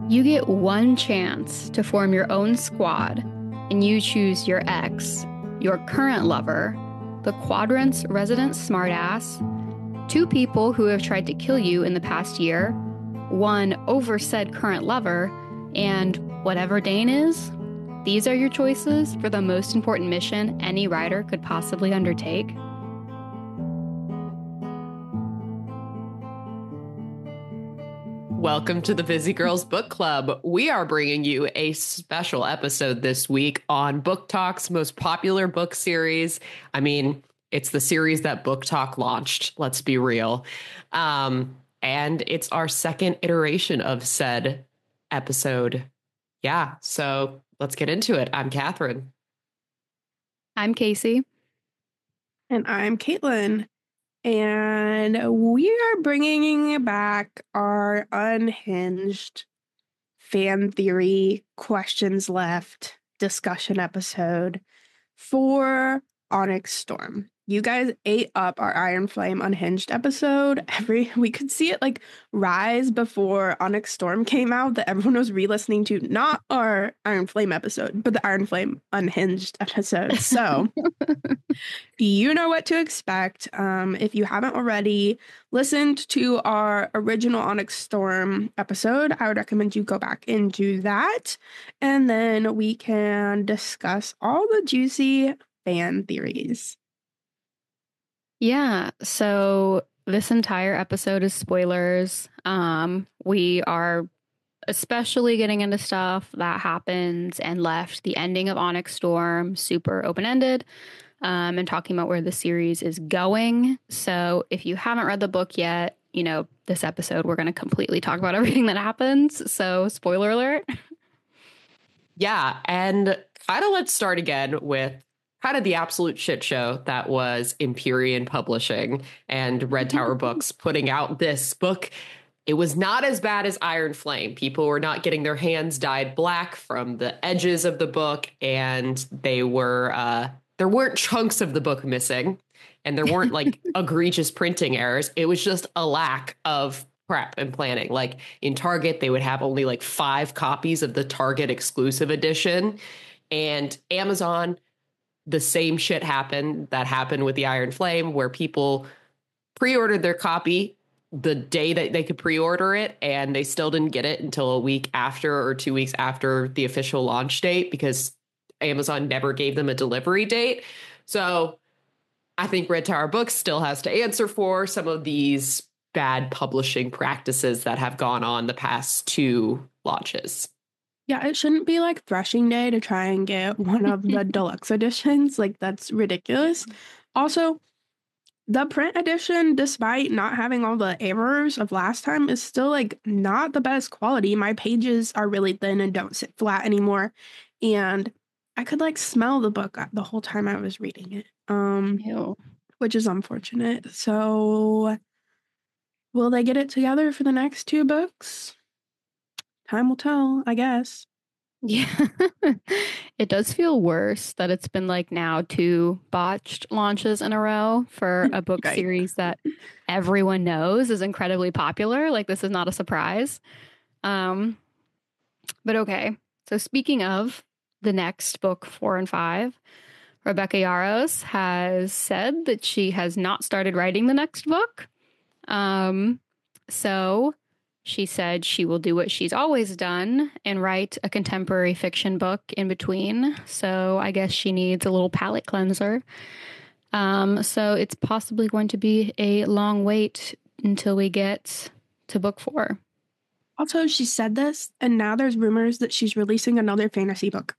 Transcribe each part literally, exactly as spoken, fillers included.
You get one chance to form your own squad, and you choose your ex, your current lover, the Quadrant's resident smartass, two people who have tried to kill you in the past year, one oversaid current lover, and whatever Dane is. These are your choices for the most important mission any writer could possibly undertake. Welcome to the Busy Girls Book Club. We are bringing you a special episode this week on Book Talk's most popular book series. I mean, it's the series that Book Talk launched, let's be real. Um, and it's our second iteration of said episode. Yeah, so let's get into it. I'm Catherine. I'm Casey. And I'm Caitlin. And we are bringing back our unhinged fan theory questions left discussion episode for Onyx Storm. You guys ate up our Iron Flame Unhinged episode. Every we could see it like rise before Onyx Storm came out, that everyone was re-listening to not our Iron Flame episode, but the Iron Flame Unhinged episode. So you know what to expect. Um, if you haven't already listened to our original Onyx Storm episode, I would recommend you go back and do that. And then we can discuss all the juicy fan theories. Yeah, so this entire episode is spoilers. Um, we are especially getting into stuff that happens and left the ending of Onyx Storm super open-ended, um, and talking about where the series is going. So if you haven't read the book yet, you know, this episode, we're going to completely talk about everything that happens. So spoiler alert. Yeah, and kind of let's start again with kind of the absolute shit show that was Empyrean Publishing and Red Tower Books putting out this book. It was not as bad as Iron Flame. People were not getting their hands dyed black from the edges of the book, and they were uh, there weren't chunks of the book missing, and there weren't like egregious printing errors. It was just a lack of prep and planning. Like in Target, they would have only like five copies of the Target exclusive edition, and Amazon, the same shit happened that happened with the Iron Flame, where people pre-ordered their copy the day that they could pre-order it, and they still didn't get it until a week after or two weeks after the official launch date because Amazon never gave them a delivery date. So I think Red Tower Books still has to answer for some of these bad publishing practices that have gone on the past two launches. Yeah, it shouldn't be like Threshing Day to try and get one of the deluxe editions. Like, that's ridiculous. Also, the print edition, despite not having all the errors of last time, is still like not the best quality. My pages are really thin and don't sit flat anymore. And I could like smell the book the whole time I was reading it, um, Ew. which is unfortunate. So will they get it together for the next two books? Time will tell, I guess. Yeah, it does feel worse that it's been like now two botched launches in a row for a book Right. series that everyone knows is incredibly popular. Like, this is not a surprise. Um, but okay. So speaking of the next book, four and five, Rebecca Yarros has said that she has not started writing the next book. Um, so she said she will do what she's always done and write a contemporary fiction book in between. So I guess she needs a little palate cleanser. Um, so it's possibly going to be a long wait until we get to book four. Also, she said this, and now there's rumors that she's releasing another fantasy book.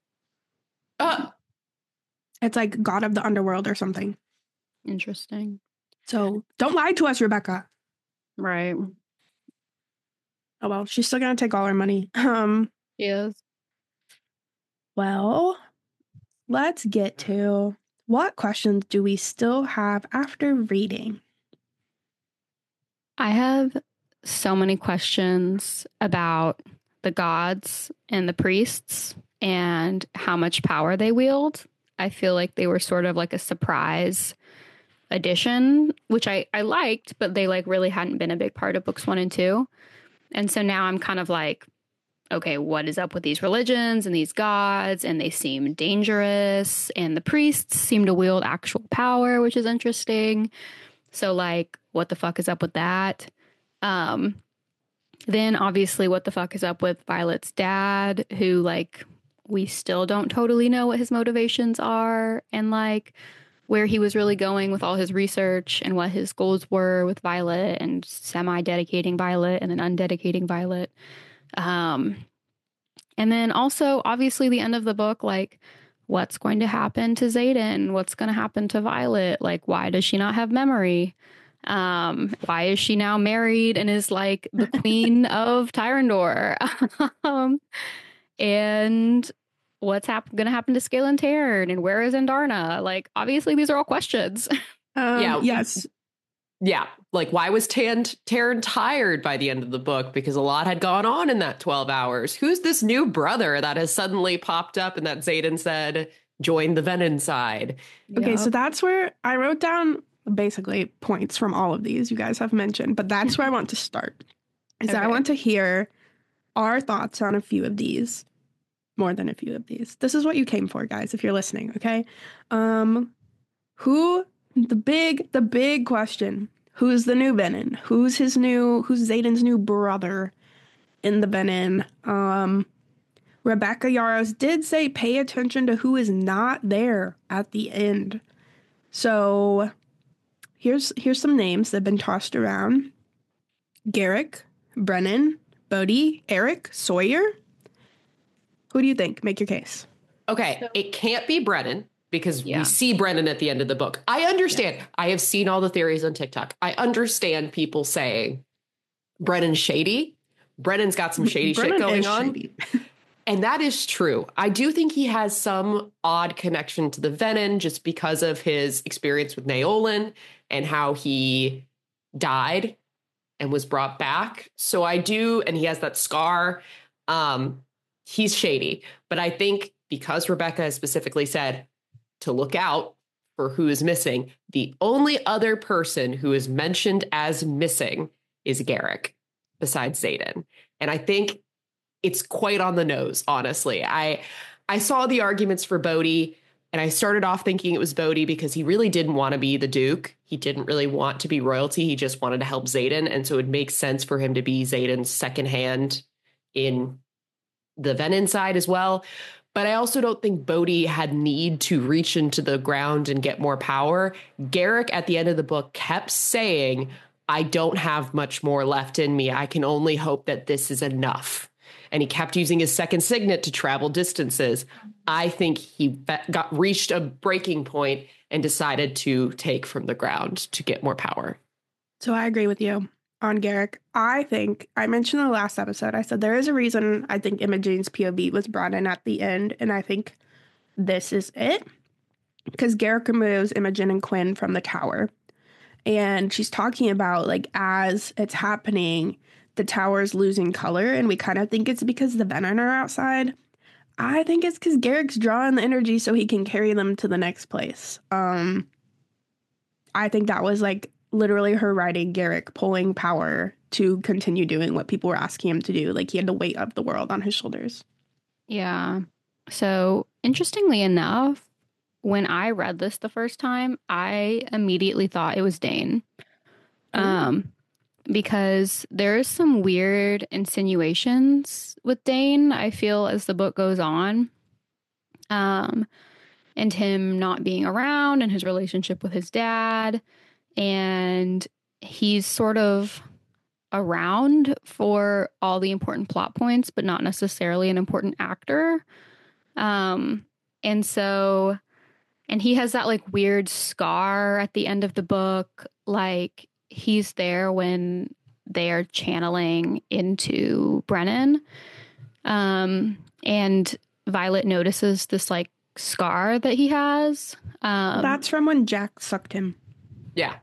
Uh, It's like God of the Underworld or something. Interesting. So don't lie to us, Rebecca. Right. Oh, well, she's still going to take all our money. Um, She is. well, let's get to what questions do we still have after reading? I have so many questions about the gods and the priests and how much power they wield. I feel like they were sort of like a surprise addition, which I, I liked, but they like really hadn't been a big part of books one and two. And so now I'm kind of like, okay, what is up with these religions and these gods? And they seem dangerous. And the priests seem to wield actual power, which is interesting. So, like, what the fuck is up with that? Um, then, obviously, what the fuck is up with Violet's dad, who, like, we still don't totally know what his motivations are and, like, where he was really going with all his research and what his goals were with Violet and semi-dedicating Violet and then undedicating Violet. Um, and then also, obviously, the end of the book, like, what's going to happen to Xaden? What's going to happen to Violet? Like, why does she not have memory? Um, why is she now married and is like the queen of Tyrandor? um, and what's hap- going to happen to Scalen Tairn? And where is Andarna? Like, obviously, these are all questions. Um, Yeah. Yes. Yeah. Like, why was Tan- Tairn tired by the end of the book? Because a lot had gone on in that twelve hours. Who's this new brother that has suddenly popped up and that Xaden said, join the Venin side? Okay, Yep. so that's where I wrote down basically points from all of these you guys have mentioned, but that's where I want to start. Is that I Okay. want to hear our thoughts on a few of these, more than a few of these. This is what you came for, guys, if you're listening, okay? Um, who, the big, the big question, who's the new Venin? Who's his new, who's Xaden's new brother in the Venin? Um, Rebecca Yarros did say pay attention to who is not there at the end. So here's here's some names that have been tossed around. Garrick, Brennan, Bodhi, Eric, Sawyer. Who do you think? Make your case. Okay, So- it can't be Brennan because Yeah. we see Brennan at the end of the book. I understand. I have seen all the theories on TikTok. I understand people saying Brennan's shady. Brennan's got some shady Brennan shit going is on. shady. And that is true. I do think he has some odd connection to the Venin just because of his experience with Naolin and how he died and was brought back. So I do, and he has that scar. Um, he's shady. But I think because Rebecca has specifically said to look out for who is missing, the only other person who is mentioned as missing is Garrick, besides Xaden. And I think it's quite on the nose, honestly. I I saw the arguments for Bodhi, and I started off thinking it was Bodhi because he really didn't want to be the Duke. He didn't really want to be royalty. He just wanted to help Xaden, and so it makes sense for him to be Xaden's second hand in the Venin side as well. But I also don't think Bodhi had need to reach into the ground and get more power. Garrick, at the end of the book, kept saying, I don't have much more left in me. I can only hope that this is enough. And he kept using his second signet to travel distances. I think he got reached a breaking point and decided to take from the ground to get more power. So I agree with you on Garrick. I think, I mentioned in the last episode, I said there is a reason I think Imogene's P O V was brought in at the end, and I think this is it. Because Garrick removes Imogen and Quinn from the tower. And she's talking about, like, as it's happening, the tower's losing color, and we kind of think it's because the Venin are outside. I think it's because Garrick's drawing the energy so he can carry them to the next place. Um, I think that was, like, literally her writing Garrick pulling power to continue doing what people were asking him to do. Like, he had the weight of the world on his shoulders. Yeah. So, interestingly enough, when I read this the first time, I immediately thought it was Dane. Um, because there's some weird insinuations with Dane, I feel, as the book goes on. Um, and him not being around and his relationship with his dad. And he's sort of around for all the important plot points, but not necessarily an important actor. Um, and so, and he has that like weird scar at the end of the book. Like he's there when they are channeling into Brennan. Um, and Violet notices this like scar that he has. Um, That's from when Jack sucked him. Yeah.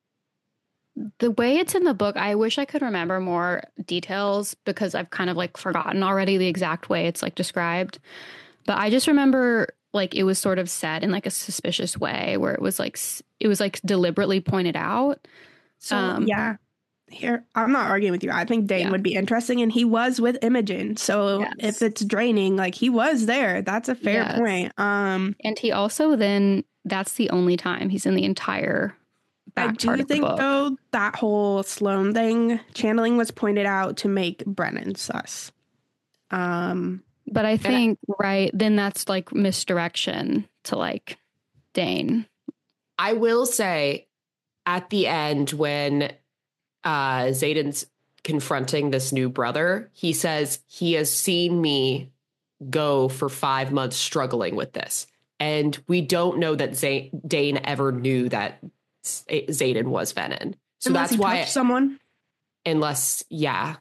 The way it's in the book, I wish I could remember more details because I've kind of like forgotten already the exact way it's like described. But I just remember like it was sort of said in like a suspicious way where it was like it was like deliberately pointed out. So Um, yeah, here, I'm not arguing with you. I think Dane Yeah. would be interesting, and he was with Imogen. So Yes. if it's draining, like he was there. That's a fair Yes. point. Um, And he also then, that's the only time he's in the entire back I part do of the think book. though that whole Sloane thing, channeling was pointed out to make Brennan sus. Um, But I think, right, then that's like misdirection to like Dane. I will say at the end when uh, Xaden's confronting this new brother, he says he has seen me go for five months struggling with this. And we don't know that Z- Dane ever knew that Xaden was Venin. So unless that's he why, touched someone. unless, yeah.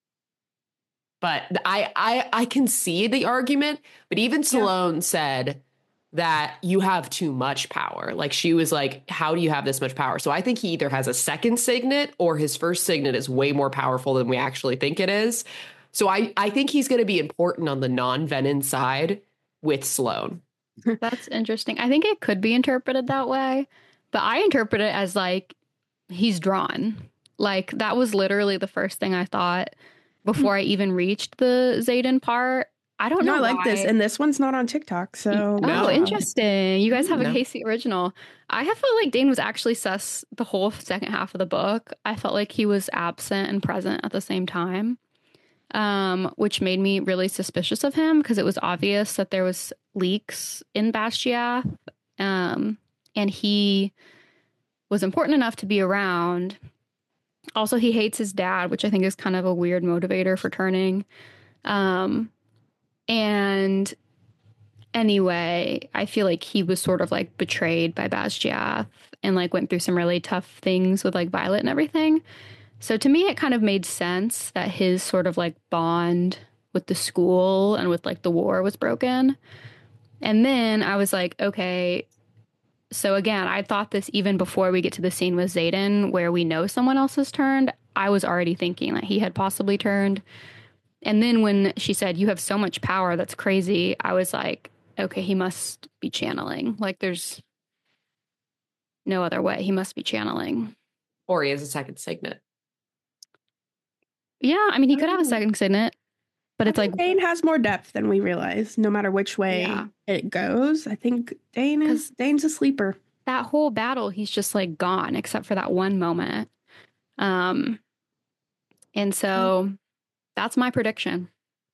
But I, I, I can see the argument, but even Sloane said that you have too much power. Like she was like, how do you have this much power? So I think he either has a second signet or his first signet is way more powerful than we actually think it is. So I, I think he's going to be important on the non-Venin side with Sloane. That's interesting. I think it could be interpreted that way, but I interpret it as like he's drawn. Like that was literally the first thing I thought before I even reached the Xaden part. I don't No, know I like why. this, and this one's not on TikTok. So Oh, No. interesting. You guys have a No. Casey original. I have felt like Dane was actually sus the whole second half of the book. I felt like he was absent and present at the same time, um, which made me really suspicious of him because it was obvious that there was leaks in Bastiath, um, and he was important enough to be around. Also, he hates his dad, which I think is kind of a weird motivator for turning. Um, and anyway, I feel like he was sort of like betrayed by Bastiath and like went through some really tough things with like Violet and everything. So to me, it kind of made sense that his sort of like bond with the school and with like the war was broken. And then I was like, okay, so again, I thought this even before we get to the scene with Xaden where we know someone else has turned. I was already thinking that he had possibly turned. And then when she said, you have so much power, that's crazy, I was like, okay, he must be channeling. Like there's no other way. He must be channeling. Or he has a second signet. Yeah, I mean, he could have a Oh. second signet, but I it's like, think Dane has more depth than we realize, no matter which way Yeah. it goes. I think Dane is Dane's a sleeper. that whole battle, he's just like gone, except for that one moment. Um, and so that's my prediction.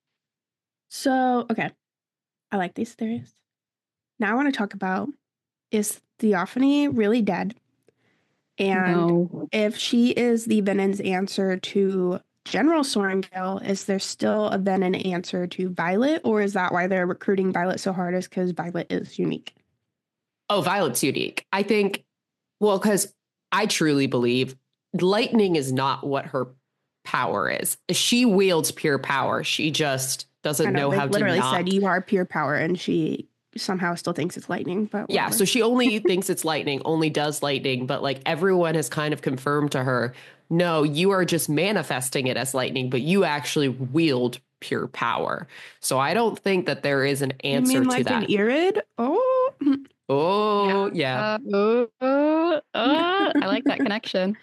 So, okay. I like these theories. Now I want to talk about, is Theophany really dead? And No. if she is the Venin's answer to General Sorrengail, is there still a Venin answer to Violet? Or is that why they're recruiting Violet so hard, is because Violet is unique? Oh, Violet's unique. I think, well, because I truly believe lightning is not what her power is. She wields pure power. She just doesn't I know, they how to literally not. said you are pure power, and she somehow still thinks it's lightning. But Yeah, whatever. so she only thinks it's lightning, only does lightning, but like everyone has kind of confirmed to her, no, you are just manifesting it as lightning, but you actually wield pure power. So I don't think that there is an answer you mean to like that. an Irid? Oh, Oh, yeah. Uh, uh, uh, uh, I like that connection.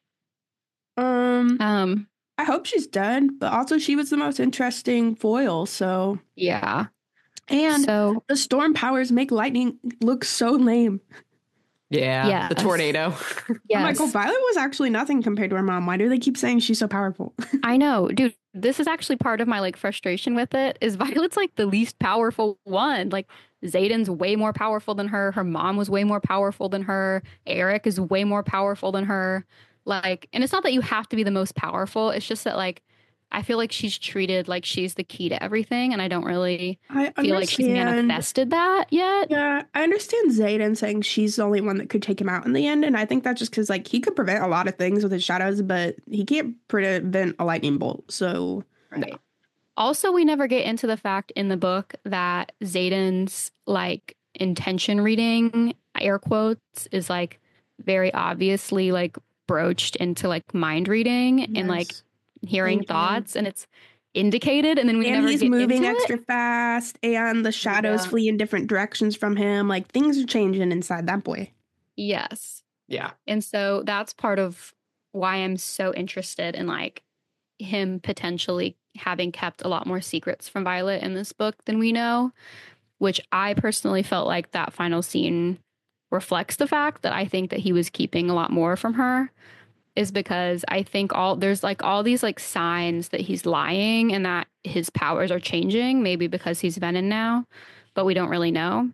um, Um, I hope she's dead, but also she was the most interesting foil. So, yeah. and So the storm powers make lightning look so lame. Yeah, Yes. the tornado. yes, I'm like, oh, Violet was actually nothing compared to her mom. Why do they keep saying she's so powerful? I know, dude. This is actually part of my like frustration with it. Is Violet's like the least powerful one. Like Xaden's way more powerful than her. Her mom was way more powerful than her. Eric is way more powerful than her. Like, and it's not that you have to be the most powerful. It's just that like I feel like she's treated like she's the key to everything, and I don't really I feel like she's understand. manifested that yet. Yeah, I understand Xaden saying she's the only one that could take him out in the end, and I think that's just because like he could prevent a lot of things with his shadows, but he can't prevent a lightning bolt. So Right. Also, we never get into the fact in the book that Xaden's like intention reading, air quotes, is like very obviously like broached into like mind reading and like Yes. hearing Thank you. thoughts, and it's indicated, and then we and never he's get moving into extra it. fast, and the shadows Yeah. flee in different directions from him. Like things are changing inside that boy. Yes, Yeah. and so that's part of why I'm so interested in like him potentially having kept a lot more secrets from Violet in this book than we know, which I personally felt like that final scene reflects the fact that I think that he was keeping a lot more from her, is because I think all there's like all these like signs that he's lying and that his powers are changing, maybe because he's Venom now, but we don't really know.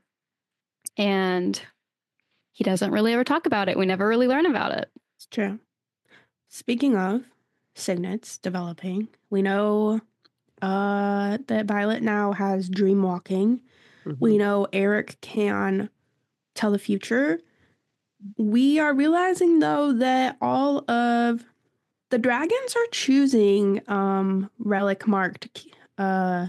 And he doesn't really ever talk about it. We never really learn about it. It's true. Speaking of signets developing, we know uh, that Violet now has dream walking. Mm-hmm. We know Eric can tell the future. We are realizing, though, that all of the dragons are choosing um, relic marked uh,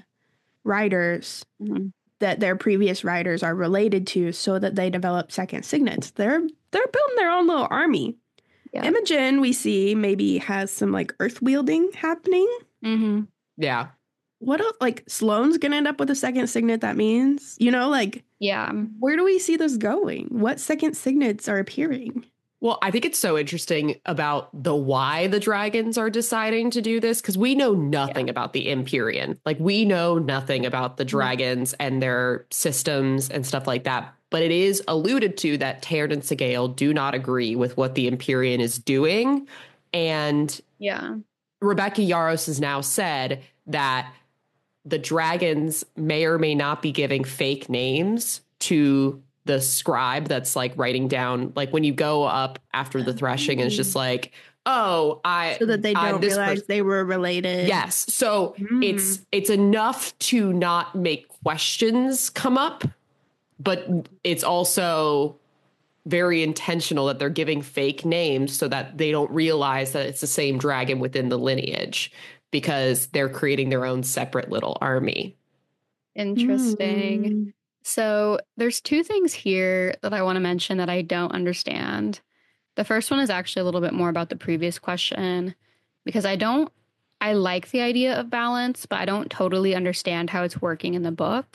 riders mm-hmm. that their previous riders are related to, so that they develop second signets. They're they're building their own little army. Yeah. Imogen, we see, maybe has some like earth wielding happening. Mm-hmm. Yeah. What else? Like Sloane's gonna end up with a second signet. That means, you know, like, yeah. Where do we see this going? What second signets are appearing? Well, I think it's so interesting about the why the dragons are deciding to do this, because we know nothing yeah. about the Empyrean. Like, we know nothing about the dragons yeah. and their systems and stuff like that. But it is alluded to that Tairn and Sgaeyl do not agree with what the Empyrean is doing. And yeah, Rebecca Yarros has now said that the dragons may or may not be giving fake names to the scribe that's like writing down, like when you go up after the threshing and it's just like, oh, I so that they don't realize person. They were related. Yes. So mm. it's it's enough to not make questions come up, but it's also very intentional that they're giving fake names so that they don't realize that it's the same dragon within the lineage, because they're creating their own separate little army. Interesting. Mm. So there's two things here that I want to mention that I don't understand. The first one is actually a little bit more about the previous question, because I don't, I like the idea of balance, but I don't totally understand how it's working in the book.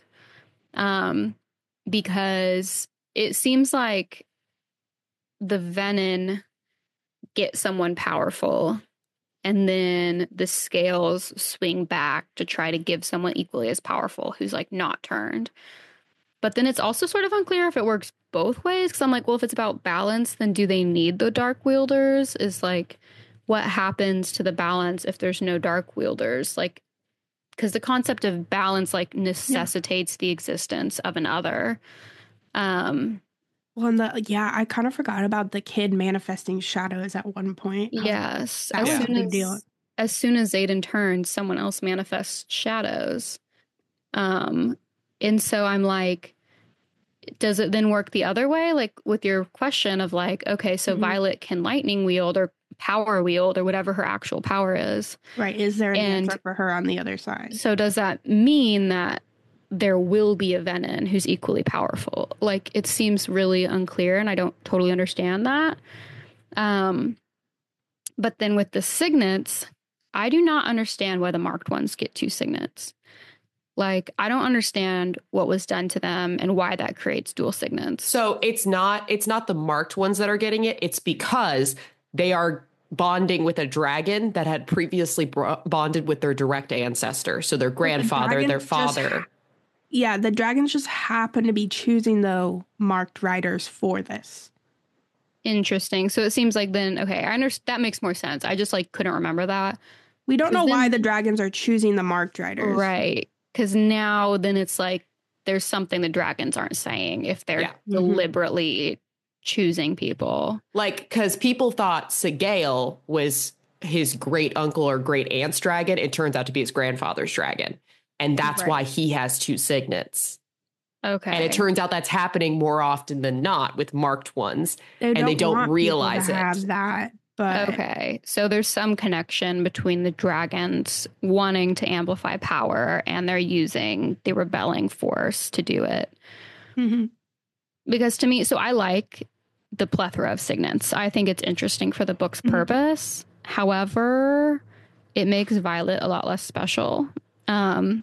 Um, because it seems like the Venin get someone powerful, and then the scales swing back to try to give someone equally as powerful who's like not turned. But then it's also sort of unclear if it works both ways, because I'm like, well, if it's about balance, then do they need the dark wielders? Is like, what happens to the balance if there's no dark wielders? Like, because the concept of balance like necessitates yeah. the existence of an other. Um, well, and the, yeah, I kind of forgot about the kid manifesting shadows at one point. Yes. That as was soon a big as, deal. As soon as Xaden turns, someone else manifests shadows. Um, and so I'm like, does it then work the other way? Like with your question of like, okay, so mm-hmm. Violet can lightning wield or power wield or whatever her actual power is. Right. Is there an and answer for her on the other side? So does that mean that there will be a Venin who's equally powerful? Like, it seems really unclear, and I don't totally understand that. Um, but then with the signets, I do not understand why the marked ones get two signets. Like, I don't understand what was done to them and why that creates dual signets. So it's not it's not the marked ones that are getting it. It's because they are bonding with a dragon that had previously bro- bonded with their direct ancestor. So their grandfather, the their father. Ha- yeah, the dragons just happen to be choosing, though, marked riders for this. Interesting. So it seems like then, okay, I understand. That makes more sense. I just, like, couldn't remember that. We don't know then, why the dragons are choosing the marked riders. Right. Because now then it's like there's something the dragons aren't saying if they're yeah. deliberately mm-hmm. choosing people. Like, because people thought Sgaeyl was his great uncle or great aunt's dragon. It turns out to be his grandfather's dragon. And that's right. why he has two signets. Okay. And it turns out that's happening more often than not with marked ones. They and they don't realize to it. Have that. But okay, so there's some connection between the dragons wanting to amplify power and they're using the rebelling force to do it. Mm-hmm. Because to me, so I like the plethora of signets. I think it's interesting for the book's mm-hmm. purpose. However, it makes Violet a lot less special. Um,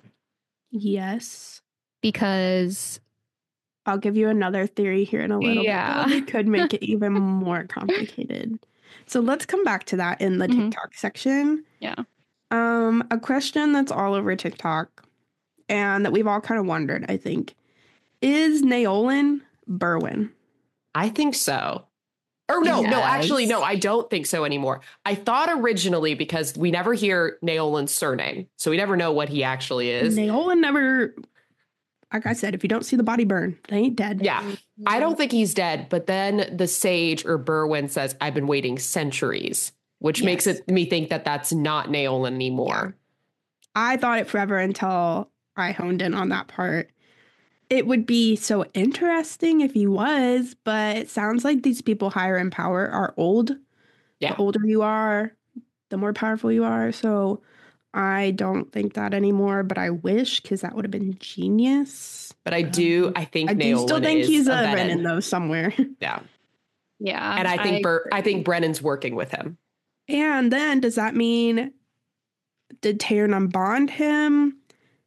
yes. Because I'll give you another theory here in a little yeah. bit. It could make it even more complicated. So let's come back to that in the Mhm. TikTok section. Yeah. Um, a question that's all over TikTok and that we've all kind of wondered, I think, is Naolan Berwin? I think so. Or no, no, actually, Yes. no, I don't think so anymore. I thought originally, because we never hear Naolan's surname, so we never know what he actually is. Naolan never, like I said, if you don't see the body burn, they ain't dead. Yeah, I don't think he's dead. But then the sage or Berwin says, I've been waiting centuries, which Yes. makes it me think that that's not Naolan anymore. I thought it forever until I honed in on that part. It would be so interesting if he was, but it sounds like these people higher in power are old. Yeah. The older you are, the more powerful you are. So I don't think that anymore, but I wish, because that would have been genius. But I do, I think I do Naolan still think is he's a a Venin. Venin, though, somewhere. Yeah. Yeah. And I think I Ber- I agree. think Brennan's working with him. And then does that mean, did Tair unbond him?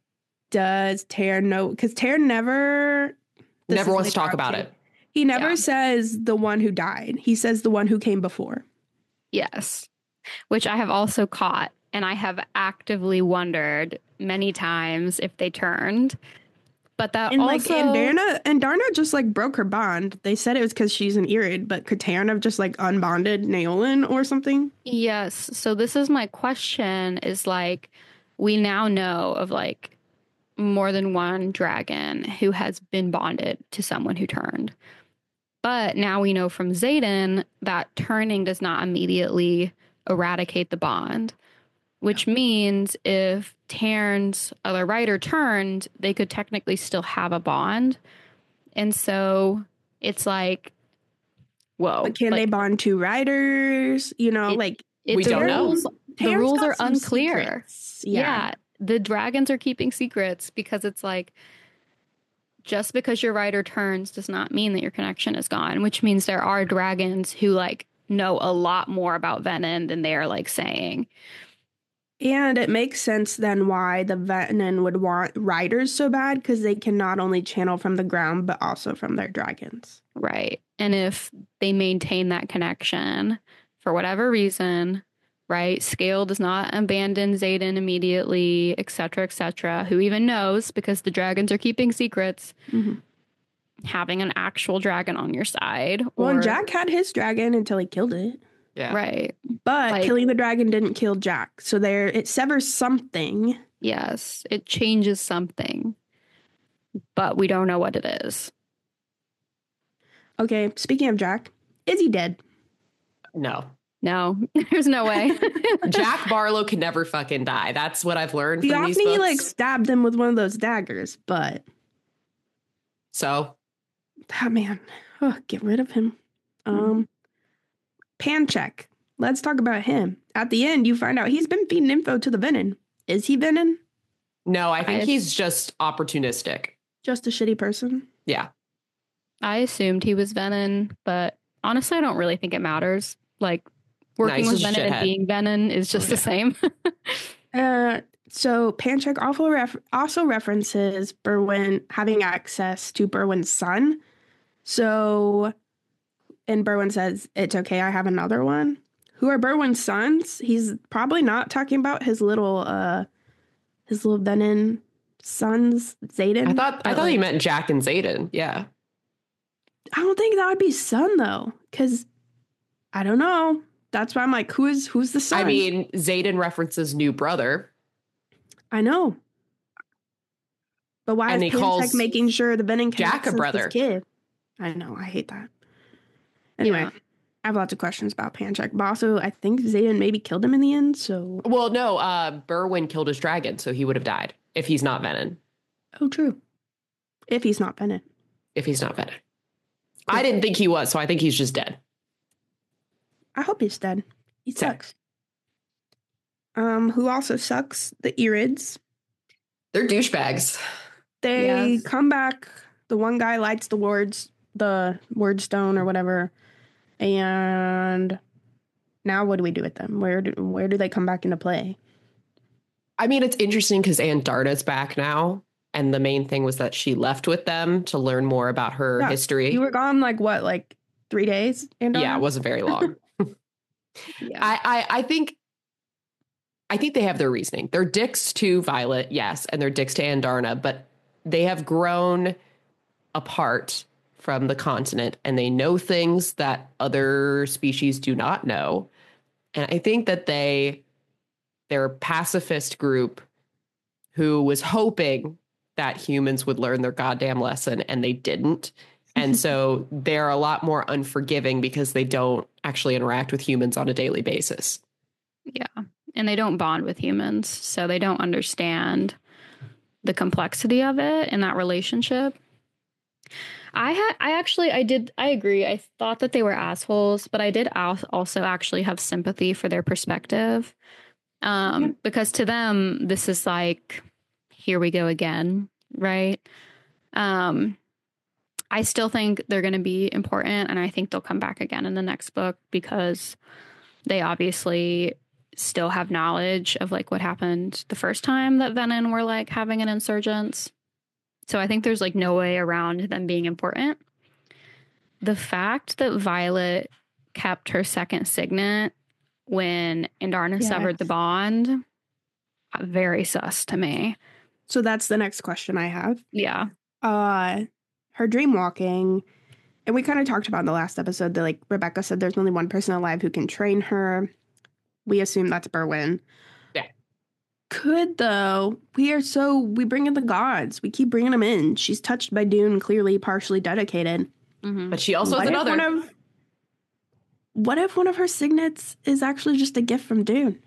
Does Tair know? Because Tair never... this Never is wants to later talk on about too. it. He never Yeah. says the one who died. He says the one who came before. Yes. Which I have also caught. And I have actively wondered many times if they turned. But that And also... like, and Darna, and Darna just like broke her bond. They said it was because she's an Irid, but could Tairn have just like unbonded Naolan or something? Yes. So this is my question is like, we now know of like more than one dragon who has been bonded to someone who turned. But now we know from Xaden that turning does not immediately eradicate the bond, which means if Tairn's other rider turned, they could technically still have a bond. And so it's like, whoa. But can like, they bond two riders? You know, It- like it- We the don't know. rules, the Tairn's rules got are some unclear. secrets. Yeah. Yeah. The dragons are keeping secrets because it's like just because your rider turns does not mean that your connection is gone, which means there are dragons who like know a lot more about Venin than they are like saying. And it makes sense then why the Venin would want riders so bad, because they can not only channel from the ground, but also from their dragons. Right. And if they maintain that connection for whatever reason, right? Scale does not abandon Xaden immediately, et cetera, et cetera. Who even knows? Because the dragons are keeping secrets. Mhm. Having an actual dragon on your side. Well, or, and Jack had his dragon until he killed it. Yeah. Right. But Like- killing the dragon didn't kill Jack. So there, it severs something. Yes. It changes something. But we don't know what it is. Okay, speaking of Jack, is he dead? No. No, there's no way. Jack Barlow can never fucking die. That's what I've learned from these Theophany books. like stabbed him with one of those daggers, but So ah, man, oh, get rid of him. Um, Pancheck. Let's talk about him. At the end, you find out he's been feeding info to the Venin. Is he Venin? no, I think I- he's just opportunistic. Just a shitty person? Yeah. I assumed he was Venin, but honestly, I don't really think it matters. Like, working he's with just a Venin and shithead. being Venin is just Yeah. the same. Uh, so Pancheck also ref- also references Berwin having access to Berwin's son. So, and Berwin says, "It's okay, I have another one." Who are Berwin's sons? He's probably not talking about his little, uh, his little Venin sons, Xaden. I thought I but, thought you like, meant Jack and Xaden. Yeah. I don't think that would be son though, because I don't know. That's why I'm like, who is who's the son? I mean, Xaden references new brother. I know. But why And is he Pancheck calls making sure the Venin can Jack a access brother. his kid? I know. I hate that. Anyway, Yeah. I have lots of questions about Pancheck. But also, I think Xaden maybe killed him in the end. So, Well, no, uh, Berwin killed his dragon, so he would have died if he's not Venin. oh, true. If he's not Venin. If he's not Venin. I didn't think he was, so I think he's just dead. I hope he's dead. He Same. sucks. Um, who also sucks? The Irids. They're douchebags. They Yes. come back. The one guy lights the words, the word stone or whatever. And now what do we do with them? Where do where do they come back into play? I mean, it's interesting because Andarna's back now. And the main thing was that she left with them to learn more about her Yeah, history. You were gone like what, like three days? And Yeah, it wasn't very long. Yeah. I, I I think I think they have their reasoning. They're dicks to Violet, yes, and they're dicks to Andarna, but they have grown apart from the continent and they know things that other species do not know. And I think that they they're a pacifist group who was hoping that humans would learn their goddamn lesson and they didn't. And so they're a lot more unforgiving because they don't actually interact with humans on a daily basis. Yeah. And they don't bond with humans. So they don't understand the complexity of it in that relationship. I had, I actually, I did, I agree. I thought that they were assholes, but I did also actually have sympathy for their perspective. Um, yeah. Because to them, this is like, here we go again. Right. Um, I still think they're going to be important, and I think they'll come back again in the next book because they obviously still have knowledge of like what happened the first time that Venin were like having an insurgence. So I think there's like no way around them being important. The fact that Violet kept her second signet when Andarna yes. severed the bond, very sus to me. So that's the next question I have. Yeah. Uh, her dream walking, and we kind of talked about in the last episode that like Rebecca said there's only one person alive who can train her. We assume that's Berwin. Yeah. Could though, we are so we bring in the gods. We keep bringing them in. She's touched by Dune, clearly partially dedicated. Mm-hmm. But she also what has another. One of, what if one of her signets is actually just a gift from Dune?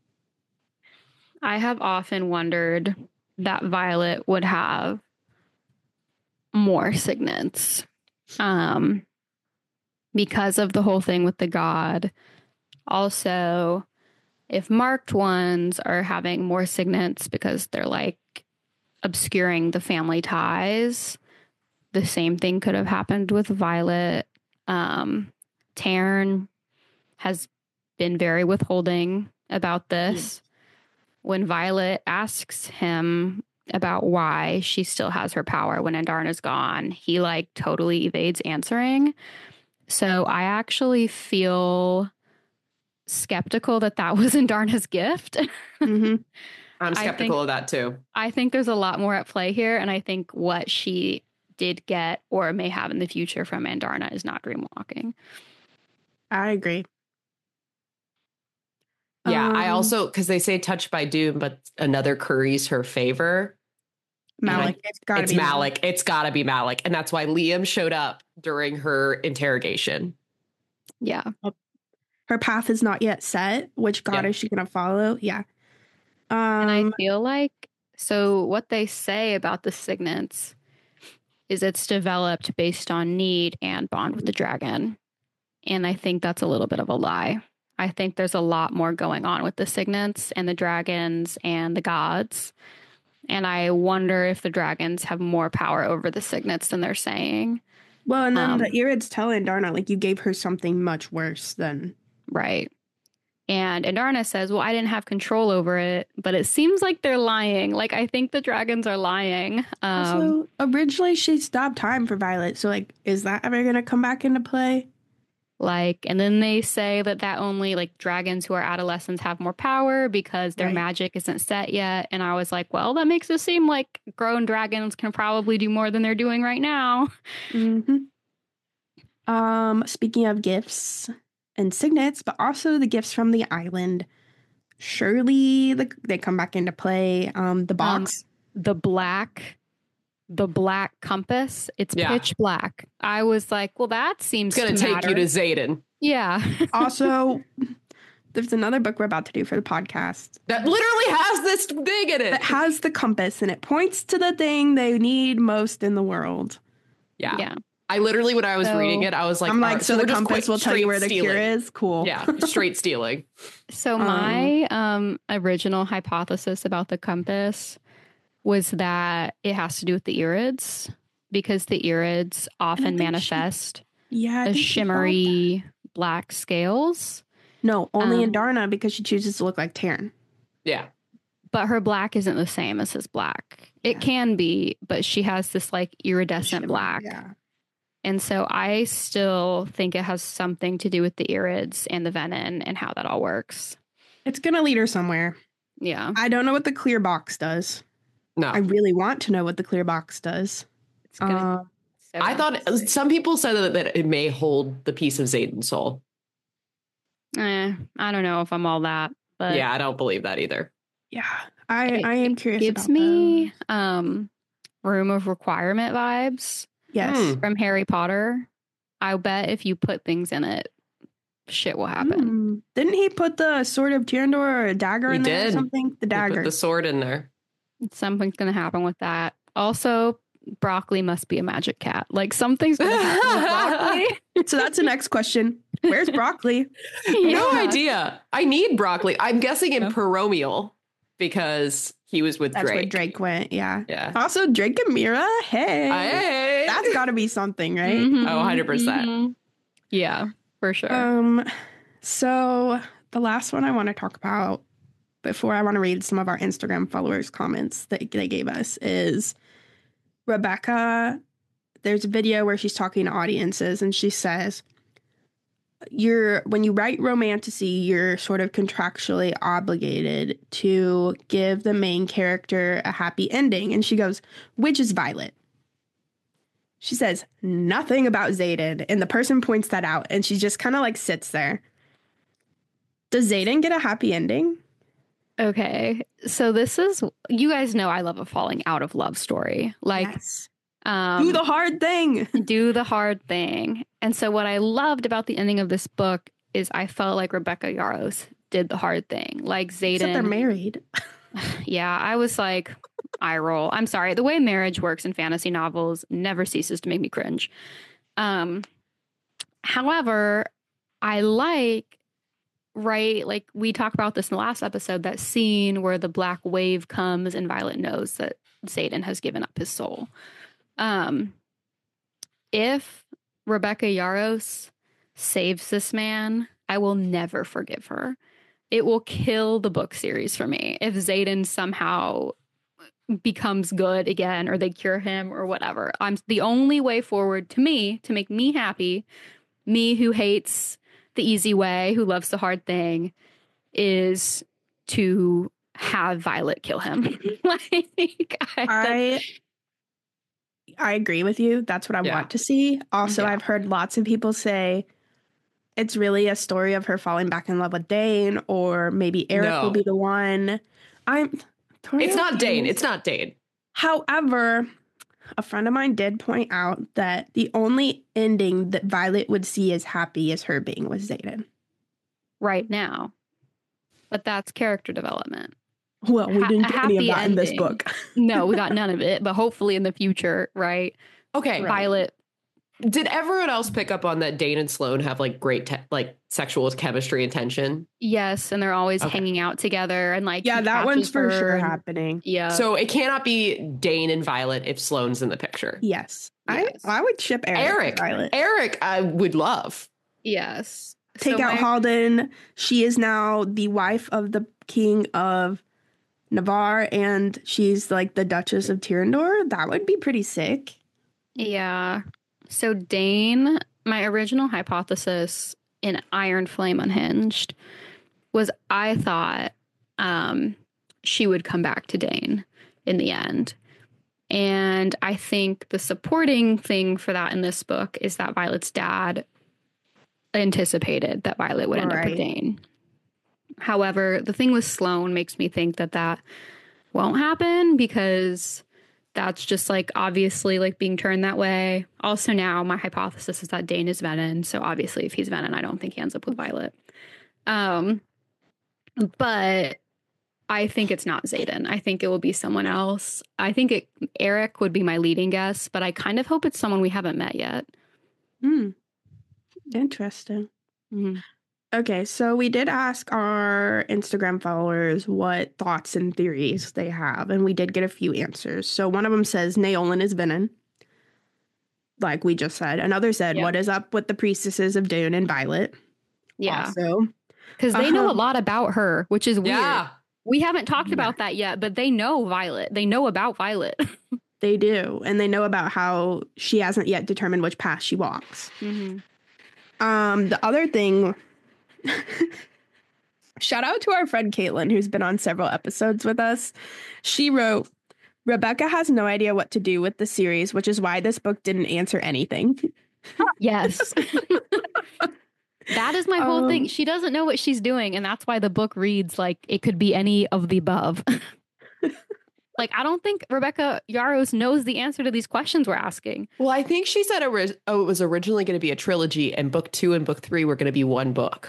I have often wondered that Violet would have more signets um, because of the whole thing with the god. Also, if marked ones are having more signets because they're like obscuring the family ties, the same thing could have happened with Violet. Um, Tairn has been very withholding about this. Yeah. When Violet asks him about why she still has her power when Andarna's gone, he like totally evades answering. So I actually feel skeptical that that was Andarna's gift. Mm-hmm. I'm skeptical think, of that too. I think there's a lot more at play here, and I think what she did get or may have in the future from Andarna is not dreamwalking. I agree. Yeah, um, I also, because they say touched by Doom, but another curries her favor. Malik. I, it's gotta it's be Malik. Malik. It's gotta be Malik. And that's why Liam showed up during her interrogation. Yeah. Her path is not yet set. Which god yeah. is she going to follow? Yeah. Um, and I feel like, so what they say about the signets is it's developed based on need and bond with the dragon. And I think that's a little bit of a lie. I think there's a lot more going on with the signets and the dragons and the gods. And I wonder if the dragons have more power over the signets than they're saying. Well, and then um, the Irids tell Andarna, like, you gave her something much worse than... Right. And Andarna says, well, I didn't have control over it, but it seems like they're lying. Like, I think the dragons are lying. Um, also, originally she stopped time for Violet. So, like, is that ever going to come back into play? Like, and then they say that that only like dragons who are adolescents have more power because their right. magic isn't set yet. And I was like, well, that makes it seem like grown dragons can probably do more than they're doing right now. Mm-hmm. Um, speaking of gifts and signets, but also the gifts from the island. Surely the, they come back into play. Um, the box, um, the black. The black compass, it's yeah. pitch black. I was like, well, that seems it's gonna to take matter. you to Xaden. Yeah. Also, there's another book we're about to do for the podcast that literally has this thing in it. That has the compass and it points to the thing they need most in the world. Yeah. Yeah. I literally, when I was so, reading it, I was like, I'm like, so, so the compass will tell you where the stealing. cure is. Cool. Yeah. Straight stealing. So my um, um original hypothesis about the compass was that it has to do with the Irids, because the Irids often manifest she, yeah, as shimmery black scales. No, only um, in Darna because she chooses to look like Tairn. Yeah. But her black isn't the same as his black. It yeah. can be, but she has this like iridescent Shimmer, black. Yeah. And so I still think it has something to do with the Irids and the Venin and how that all works. It's going to lead her somewhere. Yeah. I don't know what the clear box does. No. I really want to know what the clear box does. It's gonna, Uh, so I thought interesting. some people said that, that it may hold the piece of Xaden's soul. Eh, I don't know if I'm all that, but Yeah, I don't believe that either. yeah, I, It I am curious gives about me those. um Room of Requirement vibes Yes. Hmm. from Harry Potter. I bet if you put things in it, shit will happen. Mm. Didn't he put the sword of Tirandor or a dagger He in there or did. something? The They dagger. put the sword in there. Something's gonna happen with that. Also, broccoli must be a magic cat. Like something's gonna happen with broccoli. So that's the next question. Where's broccoli? No Yeah. idea. I need broccoli. I'm guessing in Yeah. Peromial because he was with That's where Drake. Drake went. Yeah. Yeah. Also, Drake and Mira. Hey. Hey. That's got to be something, right? Mhm, Oh, one hundred percent. mhm. Yeah, for sure. Um, so the last one I want to talk about before I want to read some of our Instagram followers' comments that they gave us is Rebecca. There's a video where she's talking to audiences and she says, you're when you write romantasy, you're sort of contractually obligated to give the main character a happy ending. And she goes, which is Violet? She says nothing about Xaden, and the person points that out, and she just kind of like sits there. Does Xaden get a happy ending? Okay, so this is, you guys know I love a falling out of love story. Like, Yes. um, Do the hard thing. do the hard thing. And so what I loved about the ending of this book is I felt like Rebecca Yarros did the hard thing. Like Except they're Xaden. married. Yeah, I was like, eye roll. I'm sorry. The way marriage works in fantasy novels never ceases to make me cringe. Um, however, I like, right, like we talked about this in the last episode, that scene where the black wave comes and Violet knows that Xaden has given up his soul. Um, if Rebecca Yarros saves this man, I will never forgive her. It will kill the book series for me if Xaden somehow becomes good again or they cure him or whatever. I'm the only way forward to me to make me happy, me who hates the easy way, who loves the hard thing, is to have Violet kill him. Like, I, I I agree with you. That's what I Yeah. want to see. Also, Yeah. I've heard lots of people say it's really a story of her falling back in love with Dane, or maybe Eric No. will be the one. I'm totally It's not Dane. confused. It's not Dane. However, a friend of mine did point out that the only ending that Violet would see as happy is her being with Xaden. right now. But that's character development. Well, we Ha- didn't a get any of happy that in this ending. book. No, we got none of it, but hopefully in the future, right? Okay. Right. Violet. Did everyone else pick up on that? Dane and Sloane have like great te- like sexual chemistry and tension. Yes, and they're always Okay. hanging out together and like Yeah, he that one's catches for her sure and- happening. Yeah. So it cannot be Dane and Violet if Sloane's in the picture. Yes. Yes. I I would ship Eric. Eric, with Violet. Eric, I would love. yes. Take So out my- Halden. She is now the wife of the king of Navarre, and she's like the Duchess of Tirandor. That would be pretty sick. Yeah. So Dane, my original hypothesis in Iron Flame Unhinged was I thought um, she would come back to Dane in the end. And I think the supporting thing for that in this book is that Violet's dad anticipated that Violet would end up with Right. Dane. However, the thing with Sloane makes me think that that won't happen because that's just like obviously like being turned that way. Also now my hypothesis is that Dane is Venin. So obviously if he's Venin, I don't think he ends up with Violet. Um, but I think it's not Xaden. I think it will be someone else. I think it Eric would be my leading guess, but I kind of hope it's someone we haven't met yet. Hmm. Interesting. Mhm. Okay, so we did ask our Instagram followers what thoughts and theories they have, and we did get a few answers. So one of them says Naolan is Venin, like we just said. Another said, Yeah. what is up with the priestesses of Dune and Violet? Yeah. Also, Because they know a Uh-huh. lot about her, which is weird. Yeah. We haven't talked Yeah. about that yet, but they know Violet. They know about Violet. They do. And they know about how she hasn't yet determined which path she walks. Mm-hmm. Um, the other thing, shout out to our friend Caitlin, who's been on several episodes with us. She wrote, Rebecca has no idea what to do with the series, which is why this book didn't answer anything. Yes. That is my whole Um, thing. She doesn't know what she's doing, and that's why the book reads like it could be any of the above. Like, I don't think Rebecca Yarros knows the answer to these questions we're asking. Well, I think she said ori- oh, it was originally going to be a trilogy, and book two and book three were going to be one book.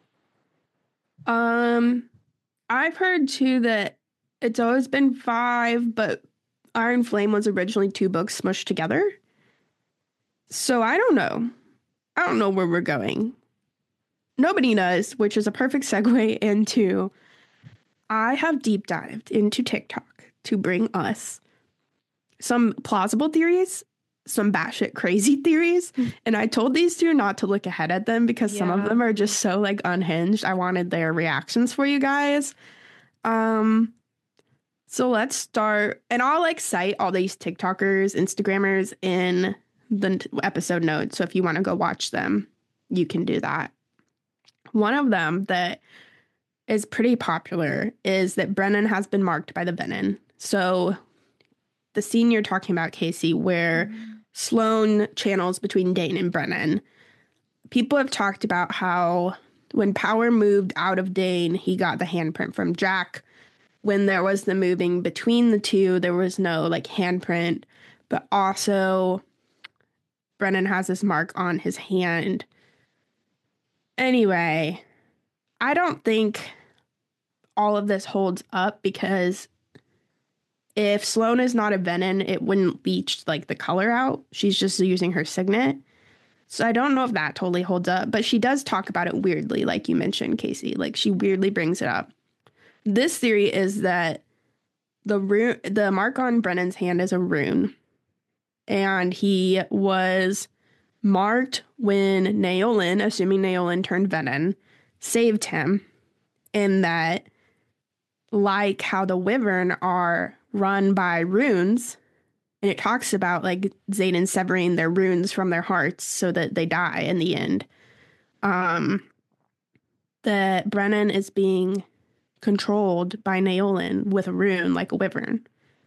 Um, I've heard too that it's always been five, but Iron Flame was originally two books smushed together. So I don't know. I don't know where we're going. Nobody knows, which is a perfect segue into I have deep dived into TikTok to bring us some plausible theories, some batshit crazy theories. And I told these two not to look ahead at them because some of Yeah. them are just so like unhinged. I wanted their reactions for you guys. Um, so let's start. And I'll like cite all these TikTokers, Instagrammers in the t- episode notes. So if you want to go watch them, you can do that. One of them that is pretty popular is that Brennan has been marked by the venom. So the scene you're talking about, Casey, where Sloane channels between Dane and Brennan, people have talked about how when power moved out of Dane, he got the handprint from Jack. When there was the moving between the two, there was no like handprint, but also Brennan has this mark on his hand. Anyway, I don't think all of this holds up because if Sloane is not a venom, it wouldn't bleach like the color out. She's just using her signet. So I don't know if that totally holds up, but she does talk about it weirdly, like you mentioned, Casey. Like she weirdly brings it up. This theory is that the rune, the mark on Brennan's hand is a rune, and he was marked when Naolin, assuming Naolin turned venom, saved him, and that like how the Wyvern are run by runes, and it talks about like Xaden severing their runes from their hearts so that they die in the end. Um, that Brennan is being controlled by Naolin with a rune like a Wyvern.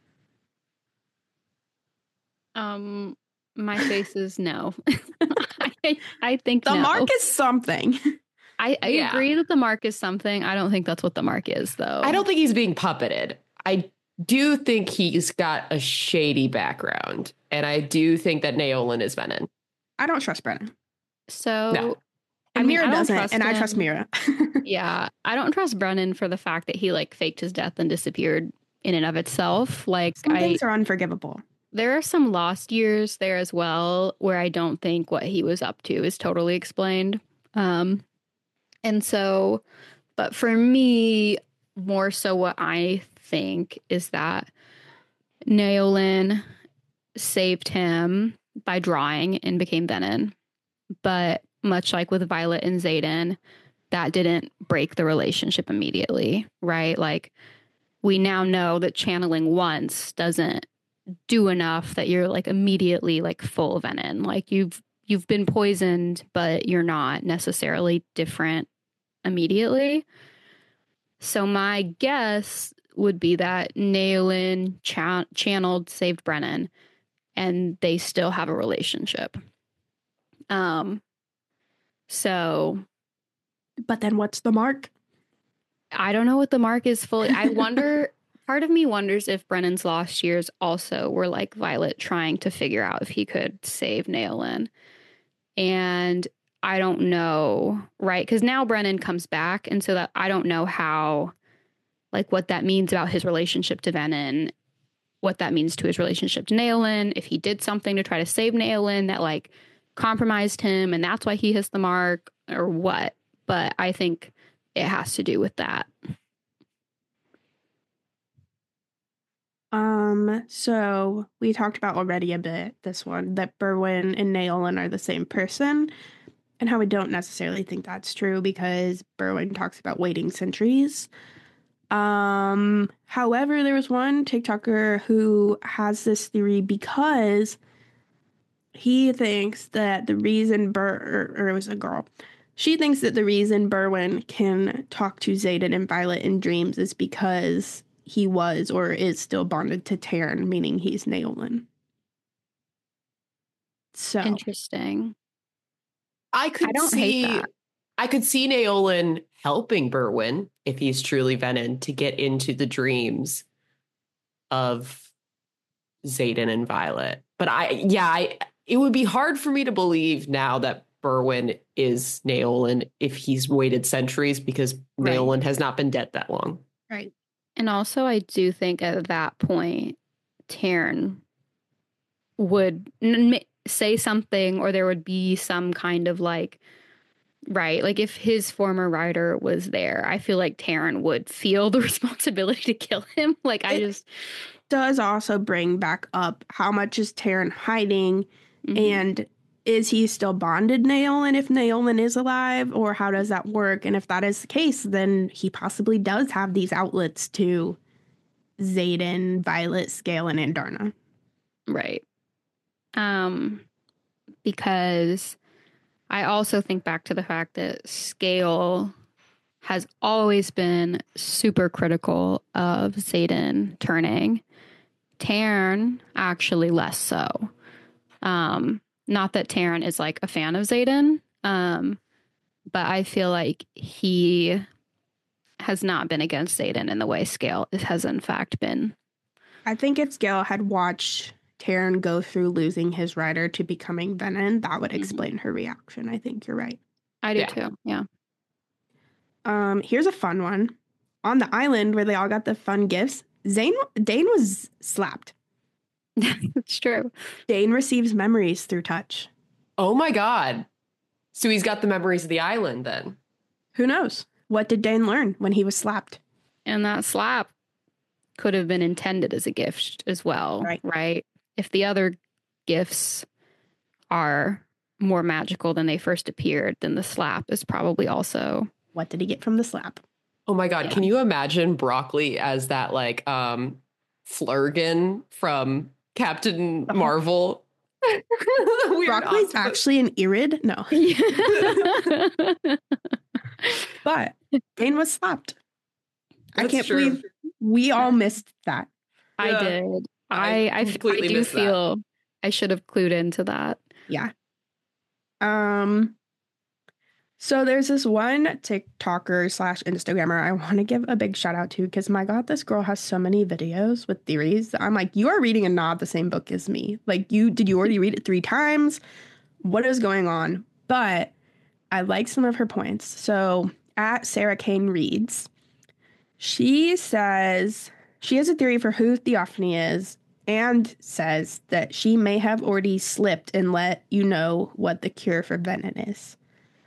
Um, my face is no. I, I think The no. mark is something. I, I Yeah. agree that the mark is something. I don't think that's what the mark is, though. I don't think he's being puppeted. I do think he's got a shady background, and I do think that Naolin is venom. I don't trust Brennan. So, No. I And mean, Mira I don't doesn't, trust and I trust him. Mira. Yeah, I don't trust Brennan for the fact that he like faked his death and disappeared in and of itself. Like, Some I things are unforgivable. there are some lost years there as well where I don't think what he was up to is totally explained. Um, and so, but for me, more so what I think is that Naolin saved him by drawing and became venom. But much like with Violet and Xaden, that didn't break the relationship immediately, right? Like, we now know that channeling once doesn't do enough that you're like immediately like full venom. Like you've you've been poisoned, but you're not necessarily different immediately. So my guess would be that Naolin cha- channeled saved Brennan, and they still have a relationship. Um. So But then what's the mark? I don't know what the mark is fully. I wonder. Part of me wonders if Brennan's lost years also were like Violet trying to figure out if he could save Naolin. And I don't know, right? Because now Brennan comes back. And so that I don't know how, like, what that means about his relationship to Venom, what that means to his relationship to Naolin, if he did something to try to save Naolin that, like, compromised him and that's why he hits the mark or what. But I think it has to do with that. Um, so we talked about already a bit this one that Berwin and Naolin are the same person, and how we don't necessarily think that's true because Berwin talks about waiting centuries. Um, however, there was one TikToker who has this theory because he thinks that the reason Bur or, or it was a girl, she thinks that the reason Berwin can talk to Xaden and Violet in dreams is because he was or is still bonded to Tairn, meaning he's Naolan. So Interesting. I could I don't see hate that. I could see Naolan helping Berwin if he's truly Venin to get into the dreams of Xaden and Violet. But I yeah, I it would be hard for me to believe now that Berwin is Naolan if he's waited centuries because Right. Naolan has not been dead that long. right. And also, I do think at that point, Tairn would n- m- say something, or there would be some kind of like, right, like if his former rider was there, I feel like Tairn would feel the responsibility to kill him. Like, I It- just. Does also bring back up how much is Tairn hiding, Mhm. and is he still bonded Naolan if Naolan is alive, or how does that work? And if that is the case, then he possibly does have these outlets to Xaden, Violet, Scale, and Andarna. Right. Um, because I also think back to the fact that Scale has always been super critical of Xaden turning. Tairn actually less so. Um, not that Tairn is like a fan of Xaden, um, but I feel like he has not been against Xaden in the way Scale has in fact been. I think if Scale had watched Tairn go through losing his rider to becoming Venin, that would explain mm-hmm. her reaction. I think you're right. I do Yeah. too. Yeah. Um, here's a fun one. On the island where they all got the fun gifts, Zane Dane was slapped. It's true. Dane receives memories through touch. Oh my god. So he's got the memories of the island then. Who knows? What did Dane learn when he was slapped? And that slap could have been intended as a gift as well, right? right? If the other gifts are more magical than they first appeared, then the slap is probably also. What did he get from the slap? Oh my god, yeah. Can you imagine Broccoli as that like um Flurgan from Captain uh-huh. Marvel? Broccoli's actually an Irid? No. But Dane was slapped. That's I can't true. believe we all missed that. I yeah. did. I I, I, I do feel that. I should have clued into that. Yeah. Um. So there's this one TikToker slash Instagrammer I want to give a big shout out to because my god, this girl has so many videos with theories. I'm like, you are reading and not the same book as me. Like, you did you already read it three times? What is going on? But I like some of her points. So at Sarah Kane Reads, she says she has a theory for who Theophany is and says that she may have already slipped and let you know what the cure for Venin is.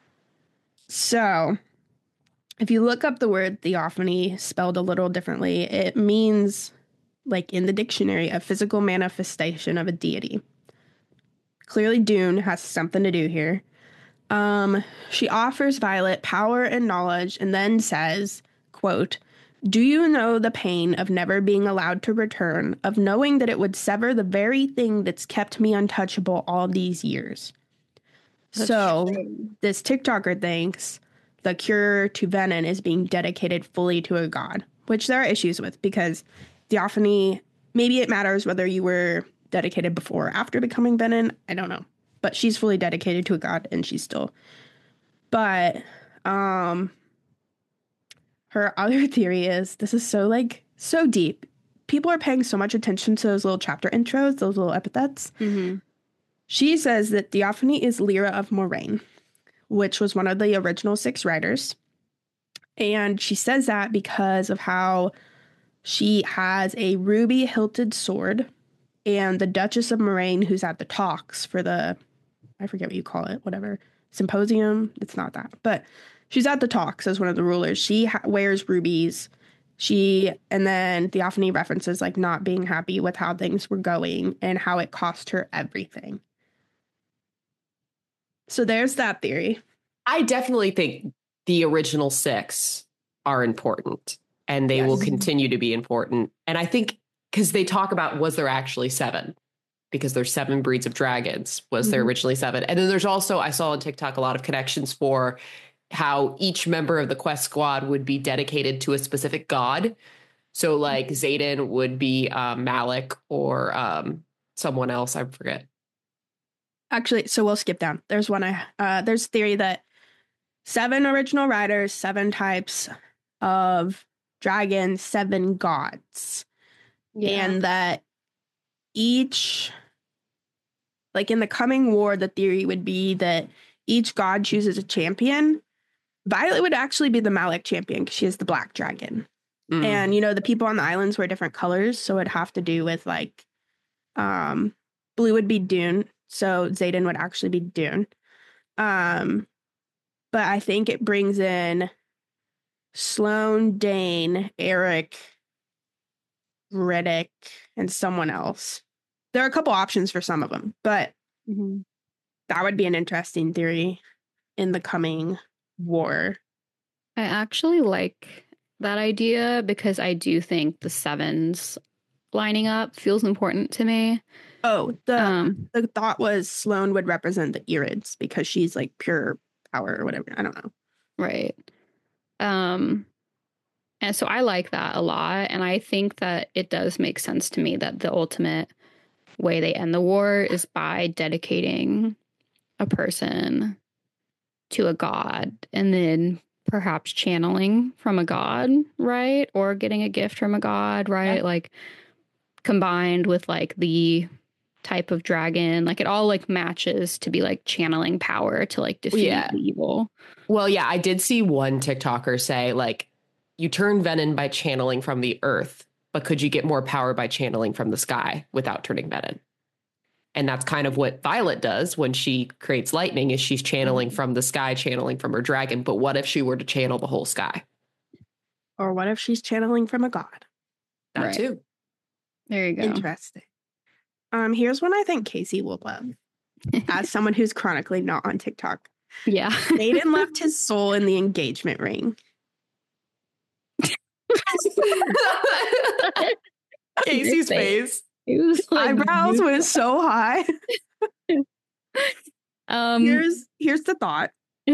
So, if you look up the word theophany spelled a little differently, it means, like in the dictionary, a physical manifestation of a deity. Clearly, Dune has something to do here. Um, she offers Violet power and knowledge and then says, quote, "Do you know the pain of never being allowed to return, of knowing that it would sever the very thing that's kept me untouchable all these years?" That's so true. This TikToker thinks the cure to Venin is being dedicated fully to a god, which there are issues with because Theophany, maybe it matters whether you were dedicated before or after becoming Venin. I don't know. But she's fully dedicated to a god and she's still. But um, her other theory is, this is so like, so deep. People are paying so much attention to those little chapter intros, those little epithets. Mm-hmm. She says that Theophany is Lyra of Moraine, which was one of the original six riders. And she says that because of how she has a ruby hilted sword, and the Duchess of Moraine, who's at the talks for the, I forget what you call it, whatever, symposium. It's not that, but she's at the talks as one of the rulers. She ha- wears rubies. She, and then Theophany references like not being happy with how things were going and how it cost her everything. So there's that theory. I definitely think the original six are important. and they Yes. will continue to be important. And I think because they talk about, was there actually seven? Because there's seven breeds of dragons. Was mm-hmm. there originally seven? And then there's also, I saw on TikTok a lot of connections for how each member of the quest squad would be dedicated to a specific god. So like Xaden would be um, Malik or um, someone else, I forget. Actually, so we'll skip down. There's one, I uh, there's theory that seven original riders, seven types of dragons, seven gods. Yeah. And that each, like in the coming war, the theory would be that each god chooses a champion. Violet would actually be the Malik champion because she is the black dragon. Mm. And, you know, the people on the islands wear different colors. So it'd have to do with like, um, blue would be Dune. So Xaden would actually be Dune. Um, but I think it brings in Sloane, Dane, Eric, Riddick, and someone else. There are a couple options for some of them, but mm-hmm. that would be an interesting theory in the coming war. I actually like that idea because I do think the sevens lining up feels important to me. Oh, the um, the thought was Sloane would represent the Irids because she's like pure power or whatever. I don't know. Right. Um, and so I like that a lot. And I think that it does make sense to me that the ultimate way they end the war is by dedicating a person to a god and then perhaps channeling from a god, right? Or getting a gift from a god, right? Yeah. Like combined with like the type of dragon, like it all like matches to be like channeling power to like defeat yeah. evil. Well, yeah, I did see one TikToker say like you turn venom by channeling from the earth, but could you get more power by channeling from the sky without turning venom? And that's kind of what Violet does when she creates lightning, is she's channeling mm-hmm. from the sky, channeling from her dragon. But what if she were to channel the whole sky? Or what if she's channeling from a god? That right. too. There you go. Interesting. Um, here's one I think Casey will love. As someone who's chronically not on TikTok. Yeah. Xaden left his soul in the engagement ring. Casey's face. It was like eyebrows was so high. um here's here's the thought.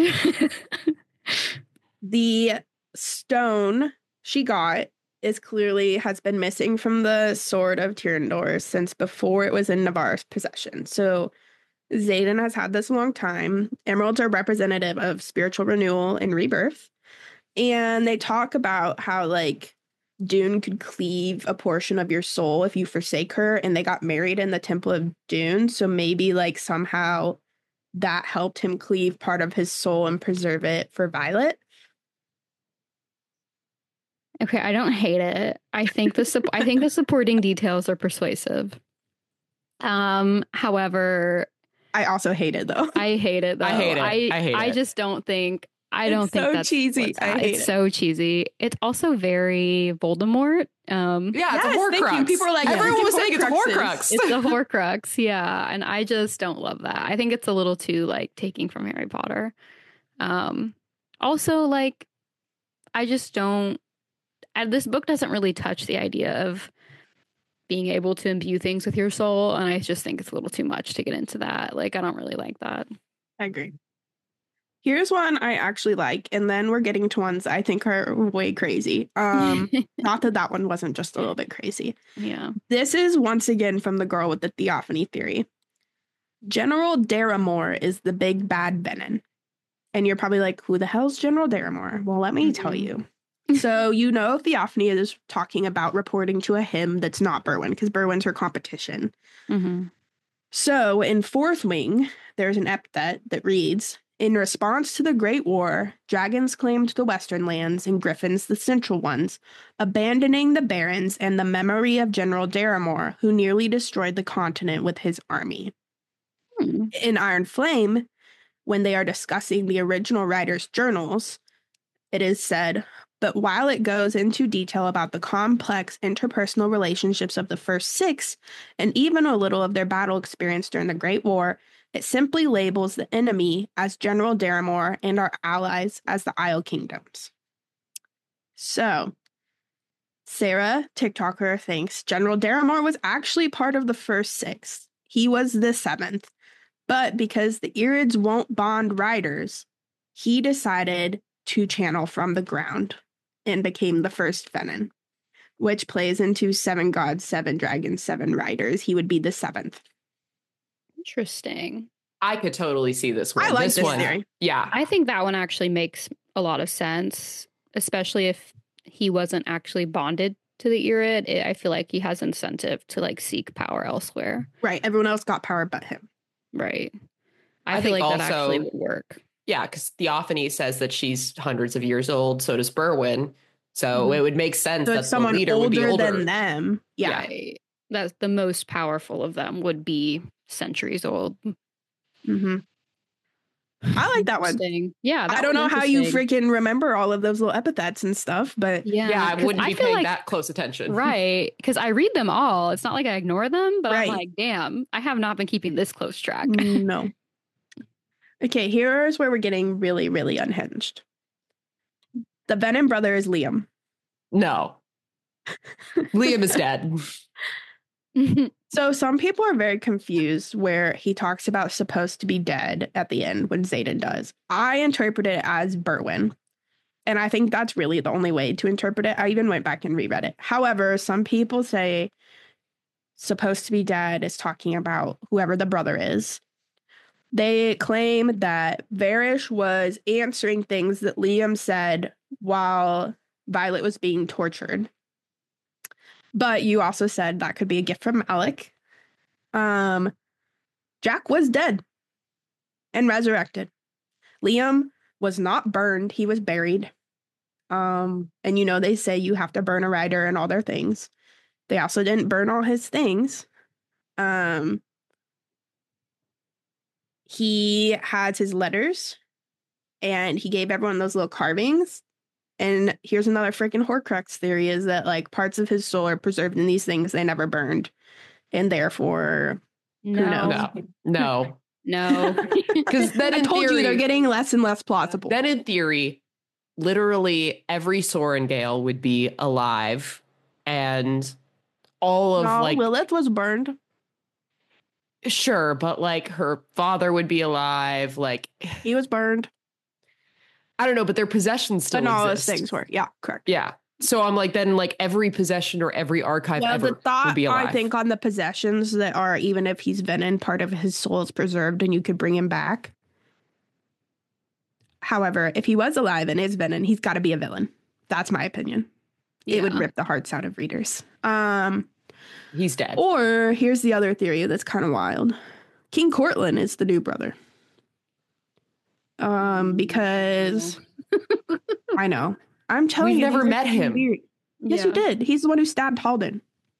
The stone she got is clearly has been missing from the Sword of Tyrandor since before it was in Navarre's possession. So Xaden has had this a long time. Emeralds are representative of spiritual renewal and rebirth. And they talk about how like Dune could cleave a portion of your soul if you forsake her, and they got married in the Temple of Dune. So maybe like somehow that helped him cleave part of his soul and preserve it for Violet. Okay, I don't hate it. I think the su- I think the supporting details are persuasive. Um, however, I also hate it though. I hate it though. I hate it. I, I hate I it. just don't think I don't it's think so that's cheesy. I hate it's it. so cheesy. It's also very Voldemort. Um, yeah, it's yes, a Horcrux. People are like, everyone was saying it's a Horcrux. It's a Horcrux, yeah, and I just don't love that. I think it's a little too like taking from Harry Potter. Um, also, like, I just don't. I, this book doesn't really touch the idea of being able to imbue things with your soul, and I just think it's a little too much to get into that. Like, I don't really like that. I agree. Here's one I actually like, and then we're getting to ones I think are way crazy. Um, not that that one wasn't just a little bit crazy. Yeah. This is once again from the girl with the theophany theory. General Daramore is the big bad venom. And you're probably like, who the hell's General Daramore? Well, let me mm-hmm. tell you. So, you know, theophany is talking about reporting to a hymn that's not Berwyn, because Berwyn's her competition. Mm-hmm. So, in Fourth Wing, there's an epithet that reads, in response to the Great War, dragons claimed the western lands and griffins the central ones, abandoning the barons and the memory of General Daramore, who nearly destroyed the continent with his army. Hmm. In Iron Flame, when they are discussing the original writer's journals, it is said, but while it goes into detail about the complex interpersonal relationships of the first six, and even a little of their battle experience during the Great War, it simply labels the enemy as General Daramore and our allies as the Isle Kingdoms. So, Sarah, TikToker, thinks General Daramore was actually part of the first six. He was the seventh. But because the Irids won't bond riders, he decided to channel from the ground and became the first Venin, which plays into seven gods, seven dragons, seven riders. He would be the seventh. Interesting. I could totally see this one. I like this, this one. theory. Yeah. I think that one actually makes a lot of sense, especially if he wasn't actually bonded to the Irid. I feel like he has incentive to like seek power elsewhere. Right. Everyone else got power but him. Right. I, I feel think like that also- actually would work. Yeah, because Theophany says that she's hundreds of years old. So does Berwyn. So Mhm. it would make sense So that it's someone the leader older, would be older than them. Yeah. Right. That's the most powerful of them would be centuries old. Mm-hmm. I like that one. Interesting. Yeah. that I don't know one's how you interesting. freaking remember all of those little epithets and stuff, but Yeah. Yeah, I 'cause wouldn't be feel paying like- that close attention. Right. Because I read them all. It's not like I ignore them, but Right. I'm like, damn, I have not been keeping this close track. no. Okay, here's where we're getting really, really unhinged. The Venom brother is Liam. No. Liam is dead. So some people are very confused where he talks about supposed to be dead at the end when Xaden does. I interpret it as Berwyn. And I think that's really the only way to interpret it. I even went back and reread it. However, some people say supposed to be dead is talking about whoever the brother is. They claim that Varish was answering things that Liam said while Violet was being tortured. But you also said that could be a gift from Alec. Um, Jack was dead and resurrected. Liam was not burned. He was buried. Um, and you know, they say you have to burn a rider and all their things. They also didn't burn all his things. Um, he had his letters and he gave everyone those little carvings. And here's another freaking Horcrux theory is that like parts of his soul are preserved in these things they never burned. And therefore, no. knows? No. No. No. Because then I in told theory, you they're getting less and less plausible. then in theory, literally every Sorengale would be alive and all of no, like Lilith was burned. sure, but like her father would be alive. Like He was burned. I don't know, but their possessions still But all exist. those things were. Yeah, correct. Yeah. So I'm like, then like every possession or every archive Yeah, ever the thought would be alive. I think on the possessions that are even if he's Venom, part of his soul is preserved and you could bring him back. However, if he was alive and is Venom, he's got to be a villain. That's my opinion. It would Yeah. rip the hearts out of readers. Um, He's dead. or here's the other theory that's kind of wild. King Cortland is the new brother. Um, because I know. I'm telling We've you. never these are met fucking him. weird. Yes, Yeah. you did. He's the one who stabbed Halden.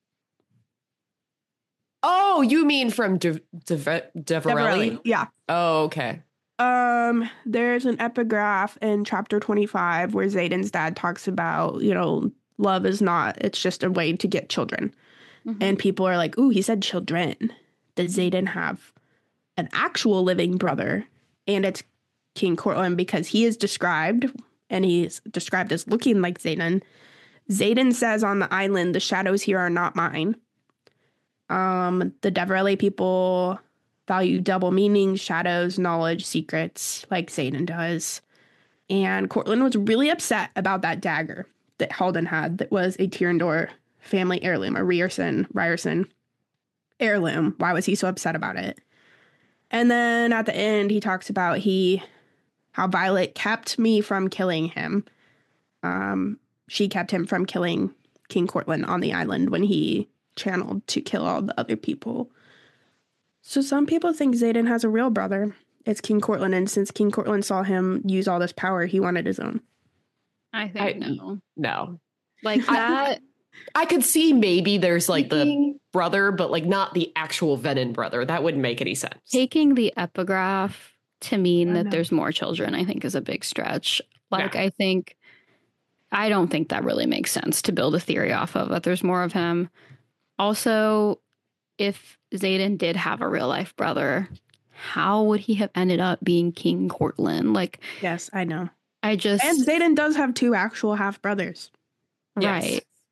Oh, you mean from De- De- Deverelli? Deverelli. Yeah. Oh, okay. Um, there's an epigraph in chapter twenty-five where Xaden's dad talks about, you know, love is not, it's just a way to get children. Mhm. And people are like, ooh, he said children. Does Xaden have an actual living brother? And it's King Cortland because he is described, and he's described as looking like Xaden. Xaden says on the island, the shadows here are not mine. Um, the Deverelli people value double meanings, shadows, knowledge, secrets, like Xaden does. And Cortland was really upset about that dagger that Halden had that was a Tyrandor family heirloom, a Ryerson, Ryerson heirloom. Why was he so upset about it? And then at the end, he talks about he how Violet kept me from killing him. Um, she kept him from killing King Cortland on the island when he channeled to kill all the other people. So some people think Xaden has a real brother. It's King Cortland, and since King Cortland saw him use all this power, he wanted his own. I think I- no. No. Like that. I could see maybe there's like the taking, brother, but like not the actual Venom brother. That wouldn't make any sense. taking the epigraph to mean I that know. there's more children, I think, is a big stretch. Like, Yeah. I think, I don't think that really makes sense to build a theory off of that there's more of him. Also, if Xaden did have a real life brother, how would he have ended up being King Cortland? Like, Yes, I know. I just And Xaden does have two actual half brothers. Yes. right.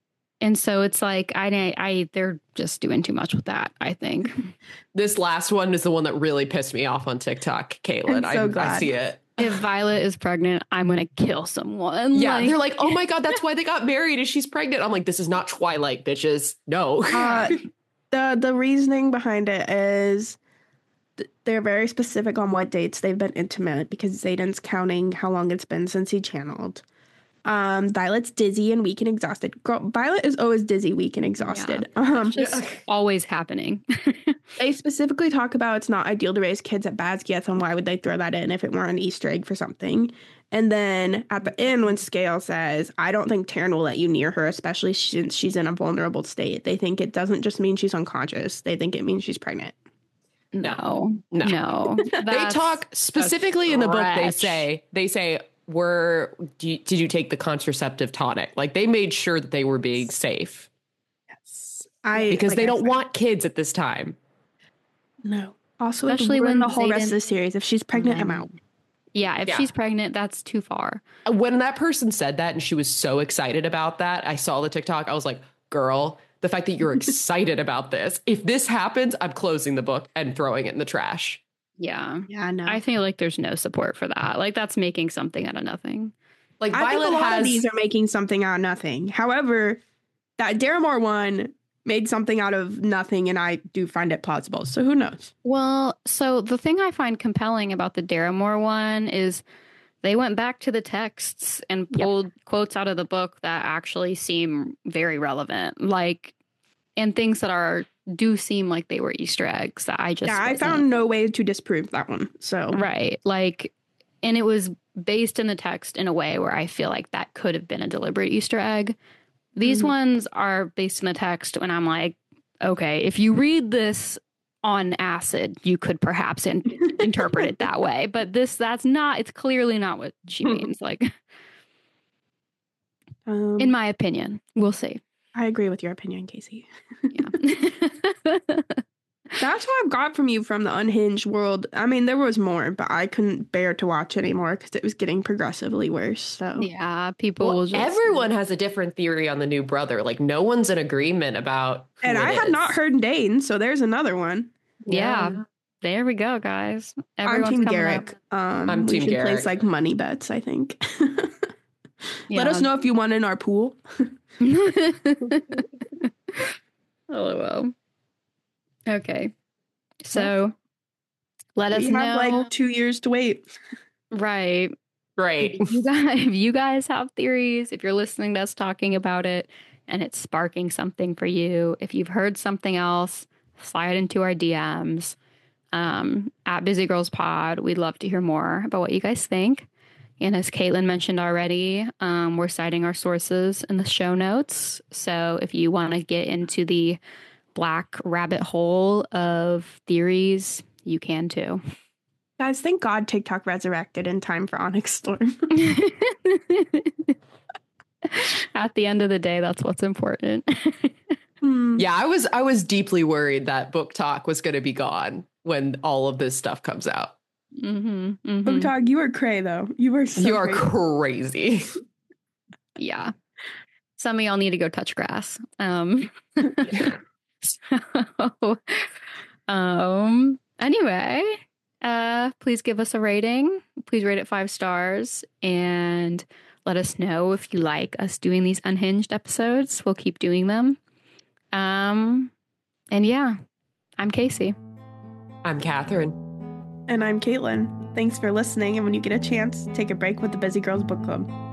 And so it's like, I, I, they're just doing too much with that, I think. This last one is the one that really pissed me off on TikTok, Caitlin. I'm so I, glad. I see it. If Violet is pregnant, I'm going to kill someone. Yeah, like, they're like, oh my God, that's why they got married and she's pregnant. I'm like, this is not Twilight, bitches. No. Uh, the the reasoning behind it is th- they're very specific on what dates they've been intimate because Xaden's counting how long it's been since he channeled. Um, Violet's dizzy and weak and exhausted. Girl, Violet is always dizzy, weak, and exhausted. Um, it's just always happening. they specifically talk about it's not ideal to raise kids at Basquiat, and why would they throw that in if it weren't an Easter egg for something? And then at the end, when Scale says, I don't think Taryn will let you near her, especially since she's in a vulnerable state, they think it doesn't just mean she's unconscious. They think it means she's pregnant. No, No. no. They That's talk a specifically in the book. They stretch. say, they say, were, do you, did you take the contraceptive tonic? Like they made sure that they were being safe Yes. I because like they I don't said, want kids at this time. No. Also, Especially especially when when the whole rest Xaden- of the series. If she's pregnant, I'm Mhm. out. Yeah, if Yeah. she's pregnant, that's too far. When that person said that and she was so excited about that, I saw the TikTok. I was like, girl, the fact that you're excited about this, if this happens, I'm closing the book and throwing it in the trash. Yeah. Yeah, no. I feel like there's no support for that. Like that's making something out of nothing. Like I Violet think a lot has of these are making something out of nothing. However, that Daramore one made something out of nothing, and I do find it plausible. So who knows? Well, so the thing I find compelling about the Daramore one is they went back to the texts and Yep. pulled quotes out of the book that actually seem very relevant. Like, and things that are do seem like they were Easter eggs that I just yeah, I wasn't- found no way to disprove that one. So Right. Like, and it was based in the text in a way where I feel like that could have been a deliberate Easter egg. These Mhm. ones are based in the text when I'm like, okay, if you read this on acid, you could perhaps in- interpret it that way. But this, that's not, it's clearly not what she means. Like, um, in my opinion, we'll see. I agree with your opinion, Casey. Yeah. That's what I've got from you from the Unhinged world. I mean, there was more, but I couldn't bear to watch anymore because it was getting progressively worse. So yeah. People Well, will just. everyone has a different theory on the new brother. Like no one's in agreement about who and it I had is. not heard Dane, so there's another one. Yeah. There we go, guys. I'm Everyone's Team coming Garrick. Um, I'm we Team should place Garrick. like money bets, I think. up. Let us know if you won in our pool. LOL. Okay. So let us we have know. like two years to wait. Right. Right. If you guys, if you guys have theories, if you're listening to us talking about it and it's sparking something for you, if you've heard something else, slide into our D Ms um, at Busy Girls Pod. We'd love to hear more about what you guys think. And as Caitlin mentioned already, um, we're citing our sources in the show notes. So if you want to get into the black rabbit hole of theories, you can too. Guys, thank God TikTok resurrected in time for Onyx Storm. At the end of the day, that's what's important. Hmm. Yeah, I was I was deeply worried that book talk was going to be gone when all of this stuff comes out. mm-hmm, mm-hmm. Book Talk, you are cray though. You were so you are crazy. crazy. Yeah. Some of y'all need to go touch grass. Um, so, um, anyway, uh, please give us a rating. Please rate it five stars and let us know if you like us doing these unhinged episodes. We'll keep doing them. Um, and yeah, I'm Casey. I'm Catherine. And I'm Caitlin. Thanks for listening. And when you get a chance, take a break with the Busy Girls Book Club.